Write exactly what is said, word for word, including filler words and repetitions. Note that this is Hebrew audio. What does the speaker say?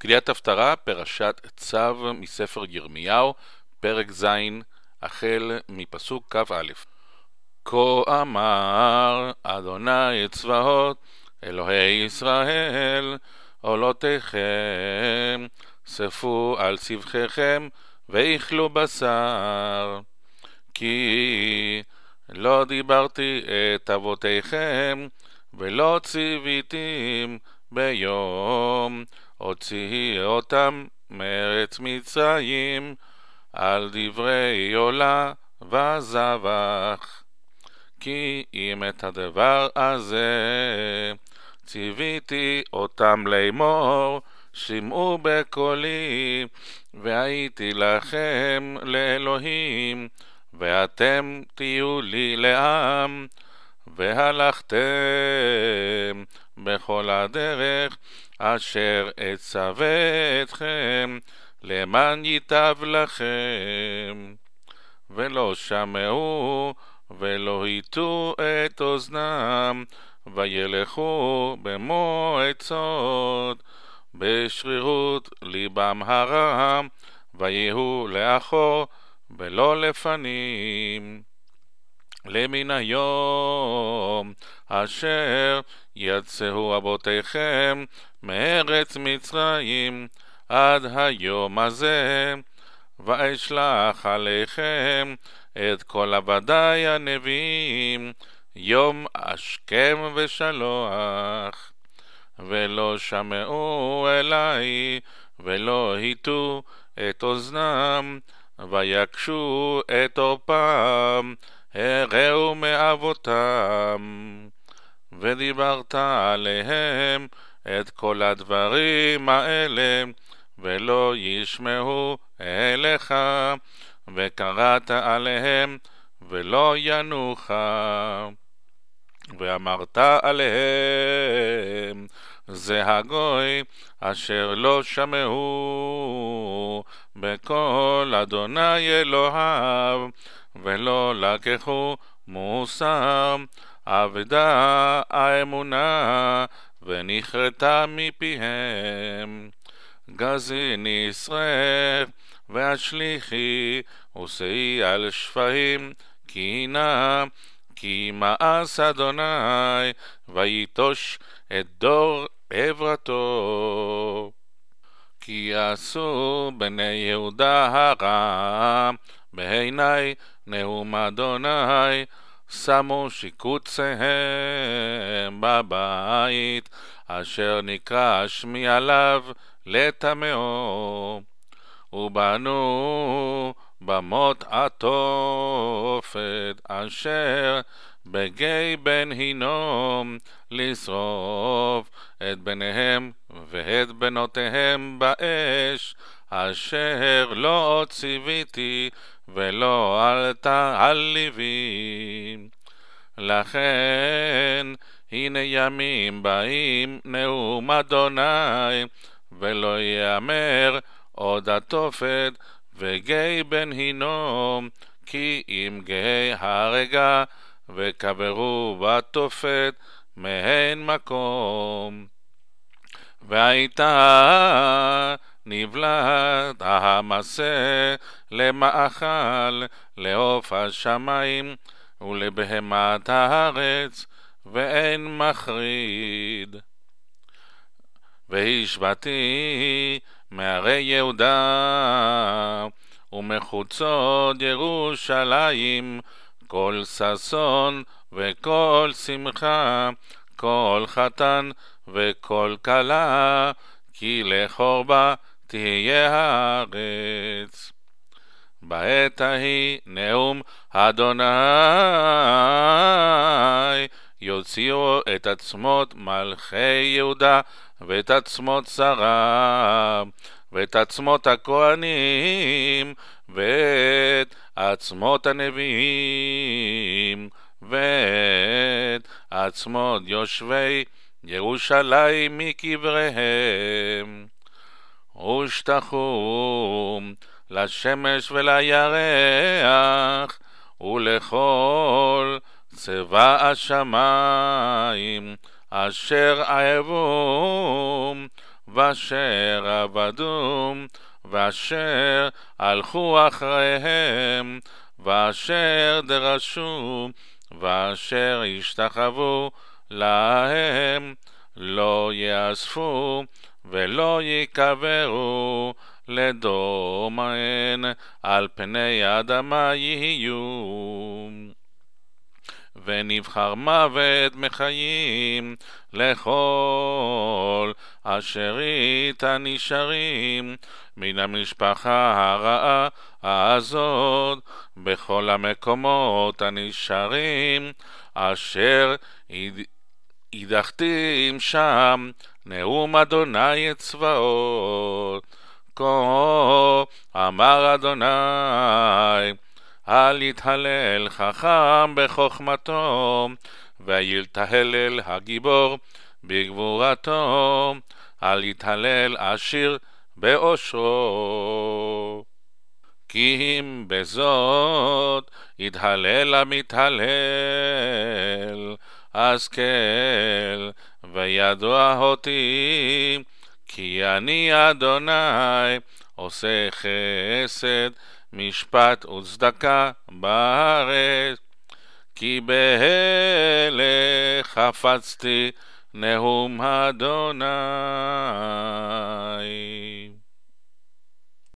קריאת הפטרה, פרשת צו מספר ירמיהו, פרק ז', החל מפסוק כ"א. כה אמר אדוני צבאות, אלוהי ישראל, עולותיכם, ספו על צווחכם ואכלו בשר. כי לא דיברתי את אבותיכם, ולא ציוויתים ביום הוציא אותם מארץ מצרים, על דברי עולה וזבח. כי אם את הדבר הזה ציוויתי אותם לאמור, שמעו בקולי, והייתי לכם לאלוהים, ואתם תהיו לי לעם, והלכתם בכל הדרך אשר אצווה אתכם, למען ייטב לכם. ולא שמעו ולא היטו את אוזנם, וילכו במו עצות, בשרירות ליבם הרע, ויהיו לאחור ולא לפנים. למן היום אשר יצאו אבותיכם מארץ מצרים עד היום הזה, ואשלח עליכם את כל עבדי הנביאים יום השכם ושלוח. ולא שמעו אלי ולא היטו את אוזנם, ויקשו את עורפם, הראו מאבותם. ודיברת עליהם את כל הדברים האלה, ולא ישמעו אליך, וקראת עליהם ולא ינוח. ואמרת עליהם, זה הגוי אשר לא שמעו בקול אדוני אלוהיו, ולא לקחו מוסר. אבדה האמונה ונכרתה מפיהם. גזיני שרך והשליחי ושאי על שפיים, כי נא כי מאס אדוני, ויטוש את דור עברתו. כי יעשו בני יהודה הרע בעיני נאום אדוני, שמו שיקוציהם בבית אשר נקרא שמי עליו לטמאו, ובנו במות התופת אשר בגיא בן הינום, לשרוף את בניהם ואת בנותיהם באש, אשר לא ציוויתי ולא עלתה על ליבי. לכן הנה ימים באים נאום אדוני, ולא יאמר עוד התופת וגיא בן הינום, כי אם גיא הרגע וקברו בתופת מהן מקום. והייתה נבלת המסה למאכל לעוף השמיים ולבהמת הארץ, ואין מחריד. והשבתי מערי יהודה ומחוצות ירושלים כל ששון וכל שמחה, כל חתן וכל כלה, כי לחורבה תהיה הארץ. בעת ההיא נאום אדוני, יוציאו את עצמות מלכי יהודה ואת עצמות שרה ואת עצמות הכהנים ואת עצמות הנביאים ואת עצמות יושבי ירושלים מקבריהם, ושתחו לשמש ולירח ולכל צבא השמיים אשר אהבום, ואשר עבדו, ואשר הלכו אחריהם, ואשר דרשו, ואשר השתחוו להם, לא יאספו ולא יקברו, לדום הן על פני האדמה יהיו. ונבחר מוות מחיים לכל אשר איתה נשארים מן המשפחה הרעה הזאת בכל המקומות הנשארים אשר הדחתים שם נאום אדוני צבאות. כה אמר אדוני, אל יתהלל חכם בחוכמתו, וילתהלל הגיבור בגבורתו, אל יתהלל עשיר באושרו. כי אם בזאת יתהלל המתהלל, השכל וידוע אותי, כי אני אדוני עושה חסד משפט וצדקה בארץ, כי בהלך חפצתי נאום אדוני.